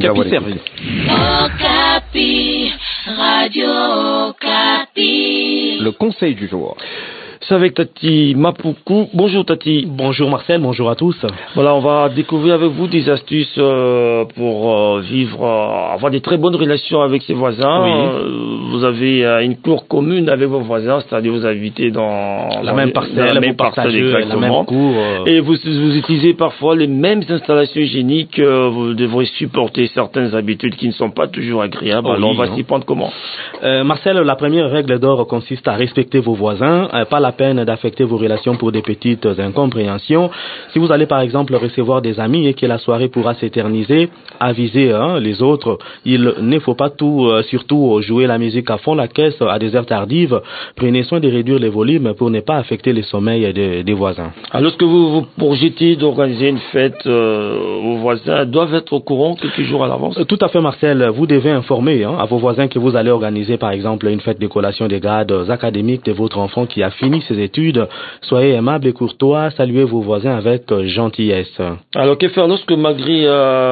Okapi Service. Okapi, Radio Okapi. Le conseil du jour. C'est avec Tati Mapoukou. Bonjour Tati. Bonjour Marcel, bonjour à tous. Voilà, on va découvrir avec vous des astuces pour vivre, avoir des très bonnes relations avec ses voisins. Oui. Vous avez une cour commune avec vos voisins, c'est-à-dire vous habitez dans la même parcelle, vous partagez la même cour. Et vous utilisez parfois les mêmes installations hygiéniques. Vous devrez supporter certaines habitudes qui ne sont pas toujours agréables. Alors on va s'y prendre comment? Marcel, la première règle d'or consiste à respecter vos voisins, pas la peine d'affecter vos relations pour des petites incompréhensions. Si vous allez par exemple recevoir des amis et que la soirée pourra s'éterniser, avisez les autres. Il ne faut pas surtout jouer la musique à fond, la caisse à des heures tardives. Prenez soin de réduire les volumes pour ne pas affecter le sommeil des voisins. Alors, lorsque vous projetez d'organiser une fête, vos voisins doivent être au courant quelques jours à l'avance? Tout à fait Marcel, vous devez informer à vos voisins que vous allez organiser par exemple une fête de collation des grades académiques de votre enfant qui a fini ses études. Soyez aimable et courtois, saluez vos voisins avec gentillesse. Alors que faire lorsque malgré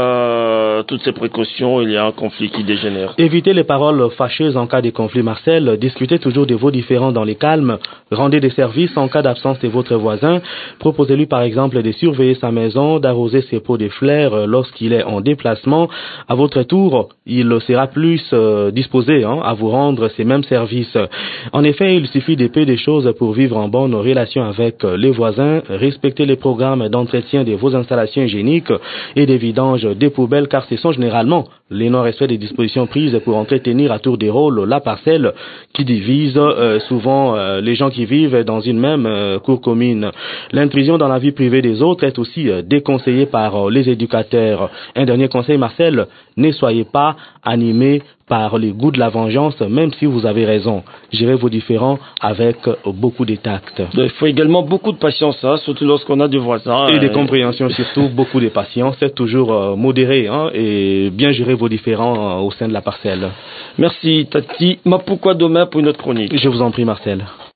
toutes ces précautions, il y a un conflit qui dégénère? Évitez les paroles fâcheuses en cas de conflit Marcel, discutez toujours de vos différends dans les calmes, rendez des services en cas d'absence de votre voisin, proposez-lui par exemple de surveiller sa maison, d'arroser ses pots de fleurs lorsqu'il est en déplacement. À votre tour, il sera plus disposé à vous rendre ces mêmes services. En effet, il suffit de peu de choses pour vivre en bonne relation avec les voisins. Respectez les programmes d'entretien de vos installations hygiéniques et des vidanges des poubelles car ce sont généralement les non-respects des dispositions prises pour entretenir à tour de rôle la parcelle qui divise souvent les gens qui vivent dans une même cour commune. L'intrusion dans la vie privée des autres est aussi déconseillée par les éducateurs. Un dernier conseil Marcel, ne soyez pas animés par les goûts de la vengeance, même si vous avez raison. Gérez vos différends avec beaucoup de tact. Il faut également beaucoup de patience, surtout lorsqu'on a des voisins. Et de compréhension surtout, beaucoup de patience. C'est toujours modéré et bien gérer vos différends au sein de la parcelle. Merci Tati Mapoukou, demain pour une autre chronique. Je vous en prie Marcel.